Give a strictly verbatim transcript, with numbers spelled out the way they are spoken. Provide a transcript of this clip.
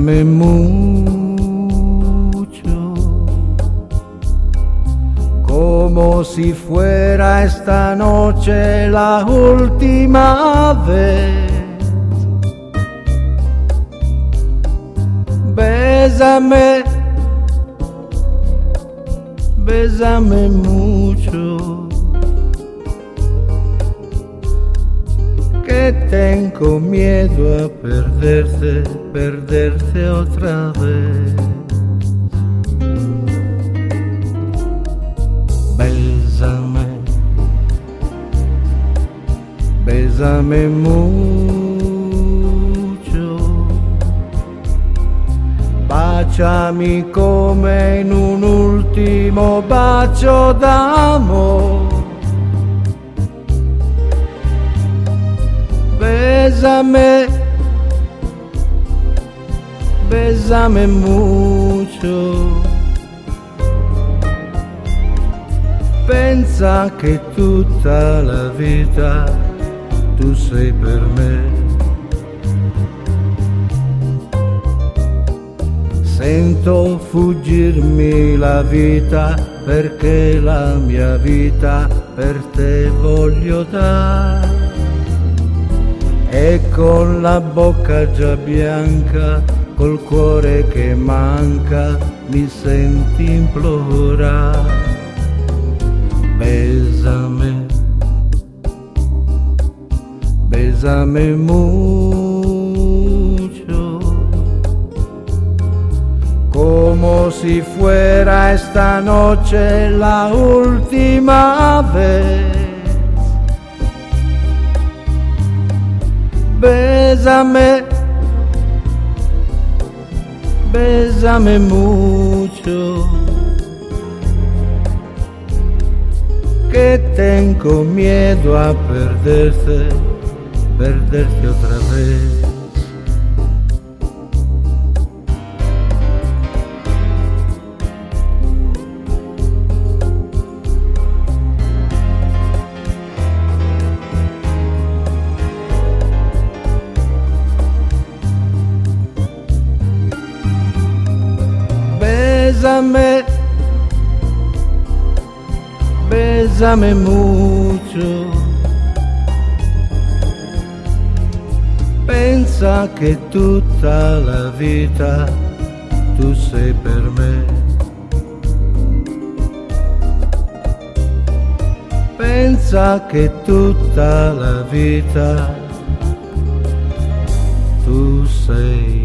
Bésame mucho, como si fuera esta noche la última vez. Bésame, bésame mucho, que tengo miedo a perderte, perderte otra vez. Bésame, bésame mucho, baciami come in un ultimo bacio d'amore. Bésame, bésame mucho, pensa che tutta la vita tu sei per me. Sento fuggirmi la vita perché la mia vita per te voglio dare. E con la bocca già bianca, col cuore che manca, mi senti implorare. Bésame, bésame mucho, como si fuera esta noche la última vez. Bésame, bésame mucho, que tengo miedo a perderte, perderte otra vez. Bésame, bésame mucho, pensa che tutta la vita tu sei per me. Pensa che tutta la vita tu sei